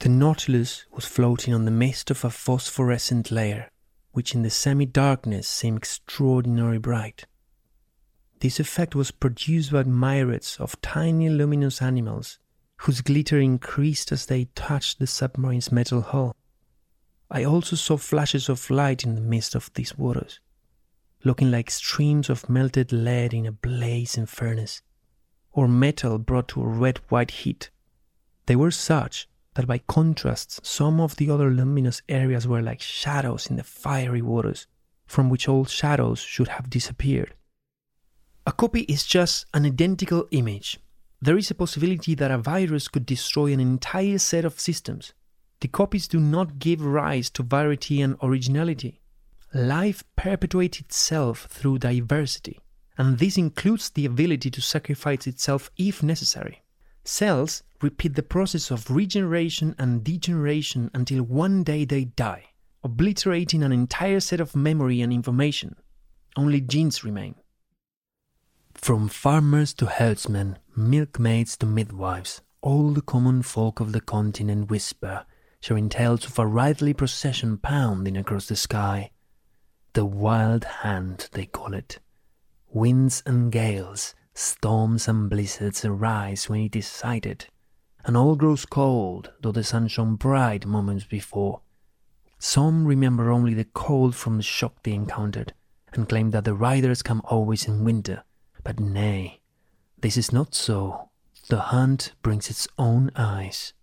The Nautilus was floating on the mist of a phosphorescent layer, which in the semi-darkness seemed extraordinarily bright. This effect was produced by myriads of tiny luminous animals, whose glitter increased as they touched the submarine's metal hull. I also saw flashes of light in the midst of these waters, looking like streams of melted lead in a blazing furnace, or metal brought to a red-white heat. They were such that by contrast some of the other luminous areas were like shadows in the fiery waters, from which all shadows should have disappeared. A copy is just an identical image. There is a possibility that a virus could destroy an entire set of systems. The copies do not give rise to variety and originality. Life perpetuates itself through diversity, and this includes the ability to sacrifice itself if necessary. Cells repeat the process of regeneration and degeneration until one day they die, obliterating an entire set of memory and information. Only genes remain. From farmers to herdsmen, milkmaids to midwives, all the common folk of the continent whisper, sharing tales of a writhly procession pounding across the sky. The wild hand, they call it. Winds and gales, storms and blizzards arise when it is sighted, and all grows cold, though the sun shone bright moments before. Some remember only the cold from the shock they encountered, and claim that the riders come always in winter. But nay, this is not so. The hunt brings its own ice.